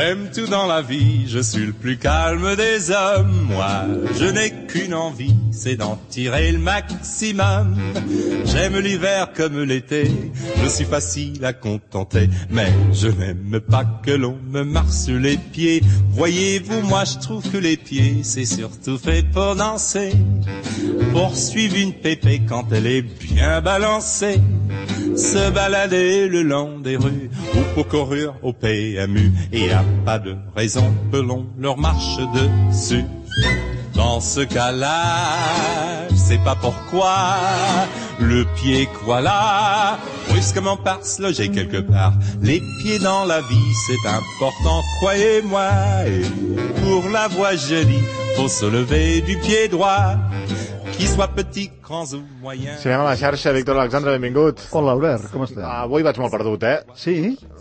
J'aime tout dans la vie, je suis le plus calme des hommes. Moi, je n'ai qu'une envie, c'est d'en tirer le maximum. J'aime l'hiver comme l'été, je suis facile à contenter. Mais je n'aime pas que l'on me marche sur les pieds. Voyez-vous, moi je trouve que les pieds, c'est surtout fait pour danser. Pour suivre une pépée quand elle est bien balancée. Se balader le long des rues ou pour courir au PMU. Et y a pas de raison que l'on leur marche dessus. Dans ce cas-là, je sais pas pourquoi, le pied voilà, brusquement par se loger quelque part. Les pieds dans la vie, c'est important, croyez-moi. Et pour la voix jolie, faut se lever du pied droit. Qui soit petit, grands ou moyens. Si anem a la xarxa, Víctor Alexandre, benvingut. Hola, Albert, com estàs? Avui vaig molt perdut, Sí?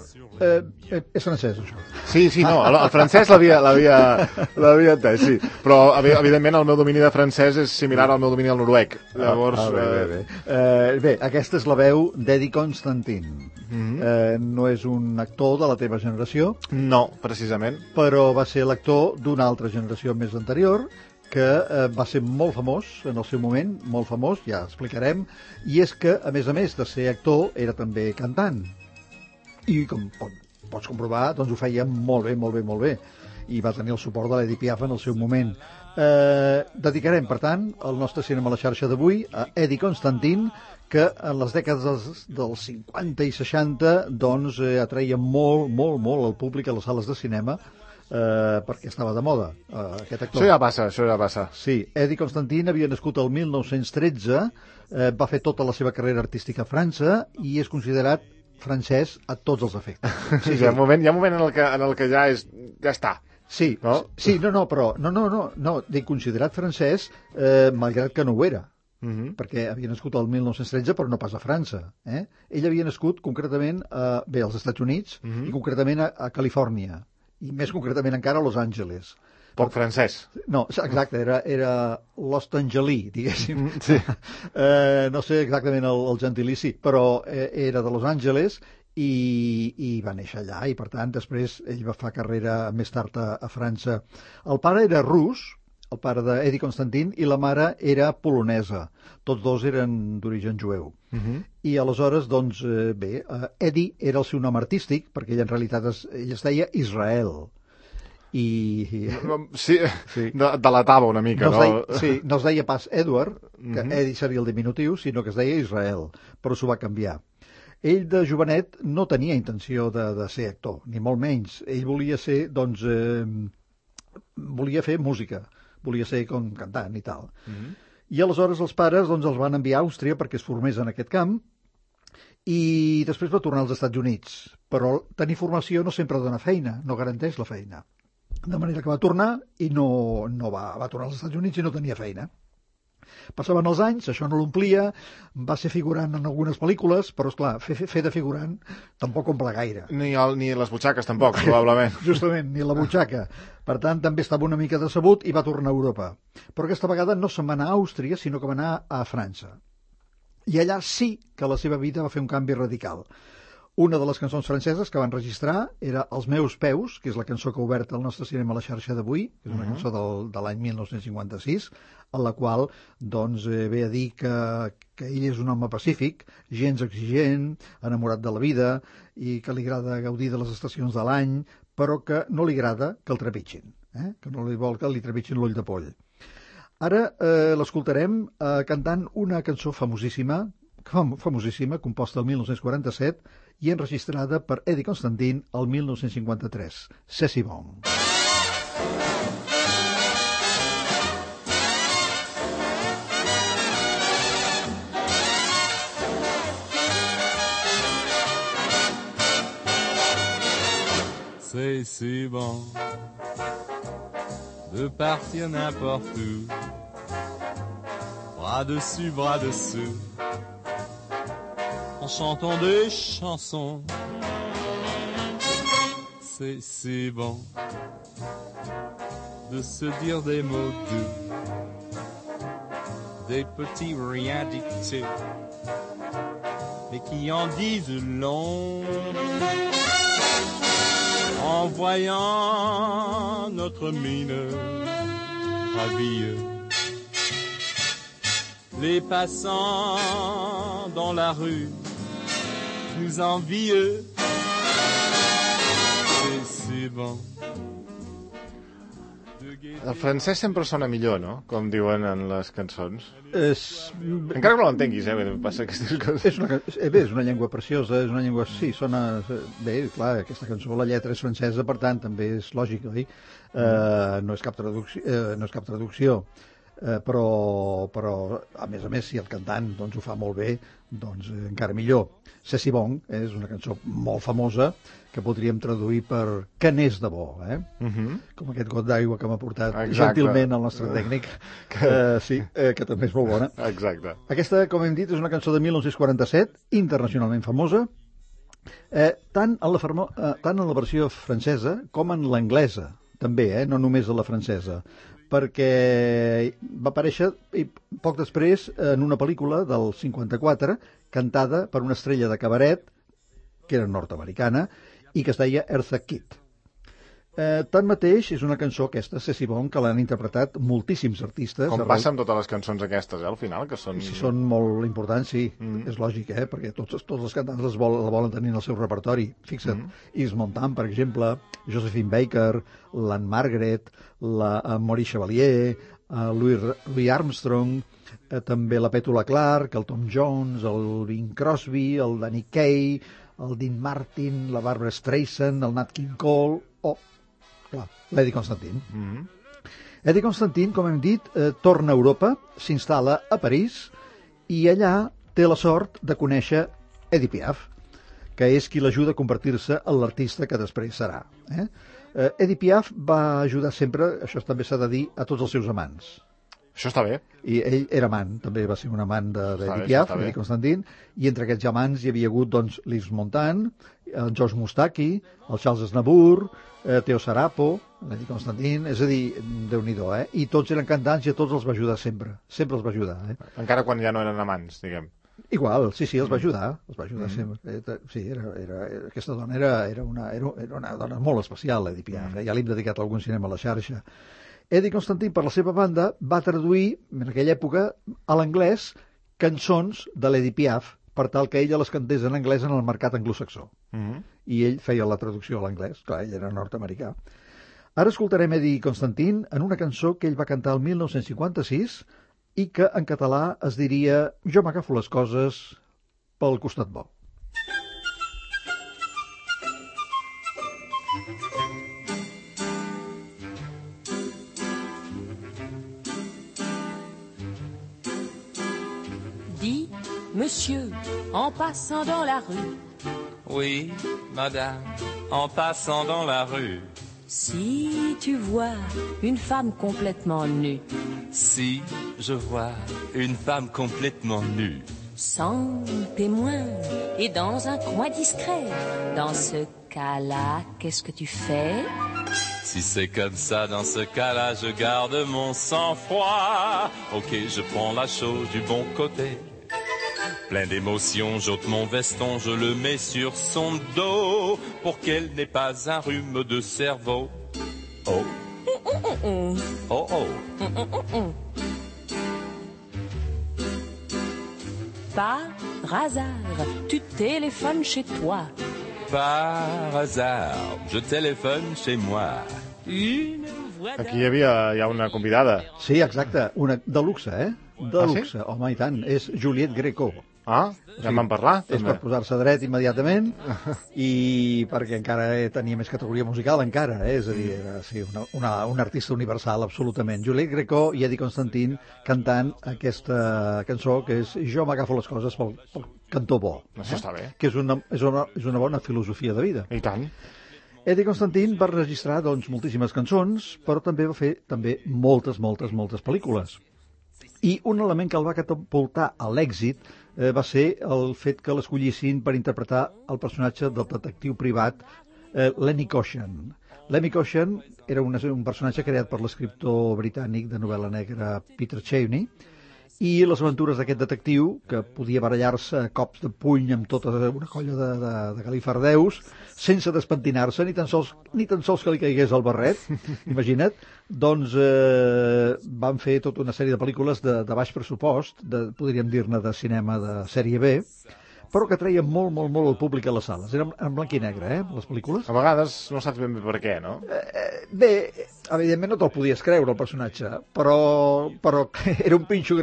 És francès, això. Sí, no, el francès l'havia entès, sí. Però, evidentment, el meu domini de francès és similar al meu domini del noruec. Llavors... Bé, aquesta és la veu d'Eddie Constantine. No és un actor de la teva generació. No, precisament. Però va ser l'actor d'una altra generació més anterior, que va ser molt famós en el seu moment, molt famós, ja explicarem, i és que, a més de ser actor, era també cantant. I, com pots comprovar, doncs ho feia molt bé, i va tenir el suport de l'Edith Piaf en el seu moment. Dedicarem, per tant, el nostre cinema a la xarxa d'avui a Eddie Constantine, que en les dècades dels 50 i 60 doncs atreia molt el públic a les sales de cinema, perquè estava de moda aquest actor. Això ja passa. Sí, Eddie Constantine havia nascut el 1913, va fer tota la seva carrera artística a França i és considerat francès a tots els efectes. Sí. Hi ha un moment en el que ja està. Sí, no? Sí, però dic considerat francès malgrat que no ho era. Perquè havia nascut el 1913 però no pas a França. Ell havia nascut concretament als Estats Units i concretament a Califòrnia. I més concretament encara a Los Angeles. Poc francès. No, exacte, era Los Angeles, diguéssim. Sí. No sé exactament el gentilici, però era de Los Angeles i va néixer allà, i per tant després ell va fer carrera més tard a França. El pare era rus, el pare d'Eddie Constantine, i la mare era polonesa. Tots dos eren d'origen jueu. I aleshores, doncs, Eddie era el seu nom artístic, perquè ell en realitat ell es deia Israel. Sí, delatava una mica, no? Sí, no es deia pas Edward, que Eddie seria el diminutiu, sinó que es deia Israel, però s'ho va canviar. Ell de jovenet no tenia intenció de ser actor, ni molt menys. Ell volia ser, doncs, volia fer música, volia ser com cantant i tal. I aleshores els pares doncs, els van enviar a Àustria perquè es formés en aquest camp i després va tornar als Estats Units. Però tenir formació no sempre dona feina, no garanteix la feina. De manera que va tornar i no va tornar als Estats Units i no tenia feina. Passaven els anys, això no l'omplia, va ser figurant en algunes pel·lícules, però, esclar, fer de figurant tampoc omple gaire. Ni les butxaques, tampoc, probablement. Justament, ni la butxaca. Per tant, també estava una mica decebut i va tornar a Europa. Però aquesta vegada no se'n va anar a Àustria, sinó que va anar a França. I allà sí que la seva vida va fer un canvi radical. Una de les cançons franceses que van registrar era Els meus peus, que és la cançó que ha obert el nostre cinema a la xarxa d'avui, que és una cançó de l'any 1956, en la qual doncs, ve a dir que ell és un home pacífic, gens exigent, enamorat de la vida i que li agrada gaudir de les estacions de l'any, però que no li agrada que el trepitgin, que no li vol que li trepitgin l'ull de poll. Ara l'escoltarem cantant una cançó famosíssima, composta el 1947 i enregistrada per Eddie Constantine el 1953, C'est si bon. C'est si bon de partir n'importe où, bras dessus, bras dessous, en chantant des chansons. C'est si bon de se dire des mots doux, des petits riens dictés, mais qui en disent long. en voyant notre mine ravie. Les passants dans la rue nous envient. C'est si bon. El francès sempre sona millor, no? Com diuen en les cançons. Encara que no l'entenguis, passa aquestes coses. És una llengua preciosa, és una llengua... Sí, sona... Bé, clar, aquesta cançó, la lletra és francesa, per tant, també és lògic, oi? No és cap traducció. Però a més, si el cantant doncs, ho fa molt bé, doncs encara millor. C'est si bon és una cançó molt famosa que podríem traduir per que n'és de bo, com aquest got d'aigua que m'ha portat gentilment el nostre tècnic, que també és molt bona. Exacte. Aquesta, com hem dit, és una cançó de 1947, internacionalment famosa, tant en la versió francesa com en l'anglesa, també, no només en la francesa, perquè va aparèixer poc després en una pel·lícula del 54 cantada per una estrella de cabaret que era nord-americana i que es deia Eartha Kitt. Tanmateix, és una cançó aquesta, C'est si bon, que l'han interpretat moltíssims artistes. Com passa amb totes les cançons aquestes, al final, que són... Si són molt importants, sí, és lògic, perquè tots els cantants la volen tenir en el seu repertori. Fixa't, Yves Montand, per exemple, Josephine Baker, l'Anne Margaret, la Maurice Chevalier, Louis Armstrong, també la Petula Clark, el Tom Jones, el Bing Crosby, el Danny Kaye, el Dean Martin, la Barbra Streisand, el Nat King Cole, l'Eddie Constantine. Eddie Constantine, com hem dit, torna a Europa, s'instal·la a París i allà té la sort de conèixer Edith Piaf, que és qui l'ajuda a convertir-se en l'artista que després serà. Edith Piaf va ajudar sempre, això també s'ha de dir, a tots els seus amants. Això està bé. I ell era amant, també va ser un amant d'Edith Piaf, Eddie Constantine, i entre aquests amants hi havia hagut doncs, Yves Montand, el Georges Moustaki, el Charles Aznavour, Theo Sarapo, l'Eddie Constantine, és a dir, Déu-n'hi-do, I tots eren cantants i a tots els va ajudar sempre els va ajudar. Encara quan ja no eren amants, diguem. Igual, sí, els va ajudar sempre. Sí, aquesta dona era una dona molt especial, Edith Piaf, ja li hem dedicat algun cinema a la xarxa. Eddie Constantine, per la seva banda, va traduir, en aquella època, a l'anglès, cançons de l'Edith Piaf, per tal que ella les cantés en anglès en el mercat anglosaxó. I ell feia la traducció a l'anglès, clar, ell era nord-americà. Ara escoltarem Eddie Constantine en una cançó que ell va cantar el 1956 i que en català es diria Jo m'agafo les coses pel costat bo. Dis, monsieur, en passant dans la rue. Oui, madame, en passant dans la rue. Si tu vois une femme complètement nue. Si je vois une femme complètement nue. Sans témoin et dans un coin discret. Dans ce cas-là, qu'est-ce que tu fais? Si c'est comme ça, dans ce cas-là, je garde mon sang-froid. Ok, je prends la chose du bon côté. Plein d'émotions, j'ôte mon veston, je le mets sur son dos pour qu'elle n'ait pas un rhume de cerveau. Oh. Oh oh. Par hasard, tu téléphones chez toi. Par hasard, je téléphone chez moi. Aquí hi ha una convidada. Sí, exacte, una de luxe, De luxe, home, i tant. És Juliette Gréco. Ah, ja en vam parlar. És per posar-se dret immediatament i perquè encara tenia més categoria musical, encara, és a dir, era una artista universal, absolutament. Juliette Gréco i Eddie Constantine cantant aquesta cançó que és Jo m'agafo les coses pel cantó bo. Això està bé. Que és una bona filosofia de vida. I tant. Eddie Constantine va registrar doncs, moltíssimes cançons, però també va fer moltes pel·lícules. I un element que el va catapultar a l'èxit va ser el fet que l'escollissin per interpretar el personatge del detectiu privat Lenny Caution. Lenny Caution era un personatge creat per l'escriptor britànic de novel·la negra Peter Cheney i les aventures d'aquest detectiu, que podia barallar-se a cops de puny amb tota una colla de galifardeus, sense despentinar-se, ni tan sols que li caigués el barret, imagina't, doncs van fer tota una sèrie de pel·lícules de baix pressupost, podríem dir-ne de cinema de sèrie B, però que treien molt, molt, molt el públic a les sales. Eren en blanc i negre, les pel·lícules. A vegades no saps ben bé per què, no? Bé, evidentment no te'l podies creure, el personatge, però era un pinxo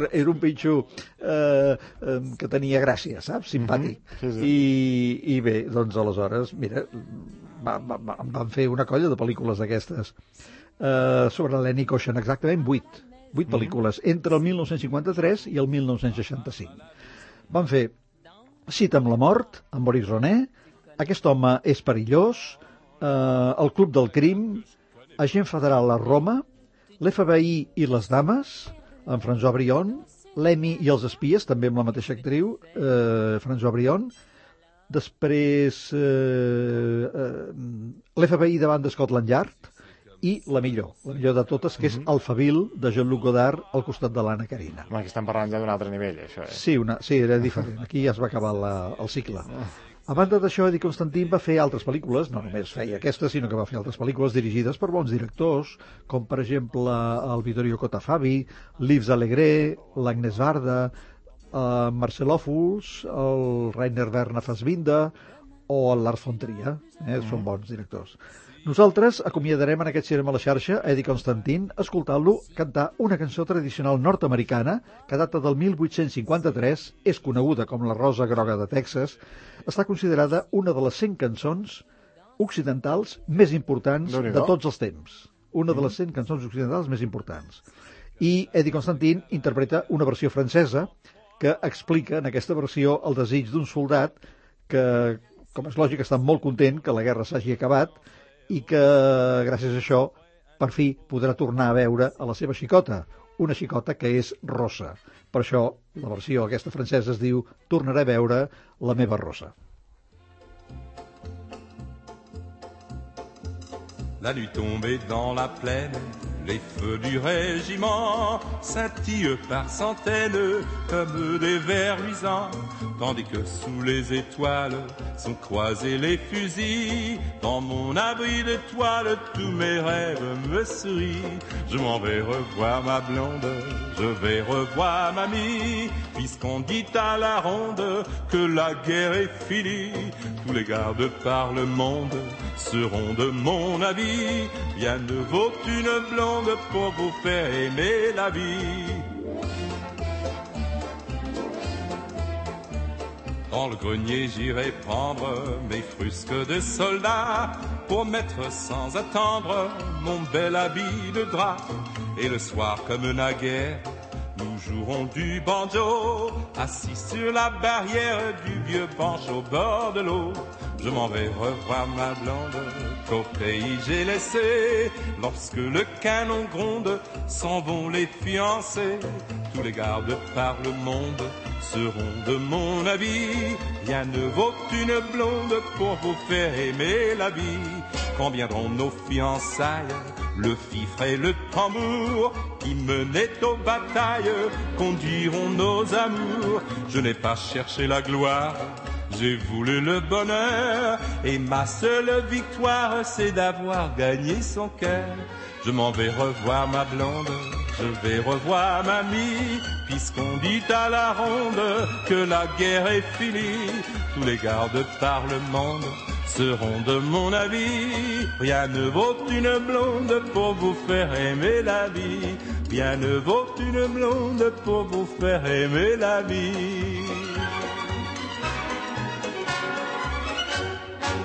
que tenia gràcia, saps? Simpàtic. Sí. I bé, doncs aleshores, mira, van fer una colla de pel·lícules d'aquestes sobre Lenny Koshan, exactament 8 pel·lícules, entre el 1953 i el 1965. Van fer Cita amb la mort, amb Boris Ronet, Aquest home és perillós, El club del crim, Agent federal a Roma, L'FBI i les dames, amb François Brion, L'Emmy i els espies, també amb la mateixa actriu, François Brion, després L'FBI davant de Scotland Yard, i la millor de totes, que és Alphaville, de Jean-Luc Godard, al costat de l'Anna Karina. Home, aquí estan parlant ja d'un altre nivell, això. Sí, era diferent. Aquí ja es va acabar el cicle. A banda d'això, Eddie Constantine va fer altres pel·lícules, no només feia aquestes, sinó que va fer altres pel·lícules dirigides per bons directors, com per exemple el Vittorio Cotafavi, Lives Allegre, l'Agnès Varda, Marcel Ophuls, el Rainer Werner Fassbinder o el Lars von Trier. Són bons directors. Nosaltres acomiadarem en aquest cinema a la xarxa Eddie Constantine escoltant-lo cantar una cançó tradicional nord-americana que data del 1853, és coneguda com la Rosa Groga de Texas, està considerada una de les 100 cançons occidentals més importants de tots els temps. Una de les 100 cançons occidentals més importants. I Eddie Constantine interpreta una versió francesa que explica en aquesta versió el desig d'un soldat que, com és lògic, està molt content que la guerra s'hagi acabat i que, gràcies a això, per fi podrà tornar a veure a la seva xicota, una xicota que és rossa. Per això, la versió aquesta francesa es diu Tornaré a veure la meva rossa. La nuit tombée dans la plaine, les feux du régiment scintillent par centaines comme des vers luisants, tandis que sous les étoiles sont croisés les fusils. Dans mon abri de toile, tous mes rêves me sourient. Je m'en vais revoir ma blonde, je vais revoir mamie, puisqu'on dit à la ronde que la guerre est finie. Tous les gardes par le monde seront de mon avis. Bien ne vaut une blonde pour vous faire aimer la vie. Dans le grenier j'irai prendre mes frusques de soldat pour mettre sans attendre mon bel habit de drap. Et le soir comme naguère, nous jouerons du banjo, assis sur la barrière du vieux banc au bord de l'eau. Je m'en vais revoir ma blonde qu'au pays j'ai laissé. Lorsque le canon gronde, s'en vont les fiancés. Tous les gardes par le monde seront de mon avis. Rien ne vaut une blonde pour vous faire aimer la vie. Quand viendront nos fiançailles, le fifre et le tambour qui menaient aux batailles conduiront nos amours. Je n'ai pas cherché la gloire, j'ai voulu le bonheur, et ma seule victoire c'est d'avoir gagné son cœur. Je m'en vais revoir ma blonde, je vais revoir mamie, puisqu'on dit à la ronde que la guerre est finie. Tous les gardes par le monde seront de mon avis. Rien ne vaut une blonde pour vous faire aimer la vie. Rien ne vaut une blonde pour vous faire aimer la vie.